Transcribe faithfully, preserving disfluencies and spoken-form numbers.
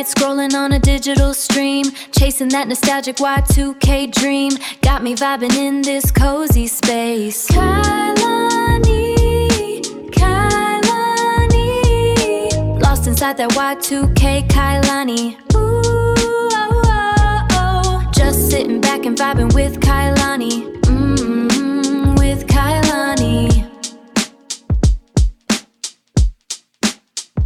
night scrolling on a digital stream, chasing that nostalgic Y two K dream. Got me vibing in this cozy space. Kailani, Kailani, lost inside that Y two K Kailani. Ooh, oh, oh, oh. Just sitting back and vibing with Kailani.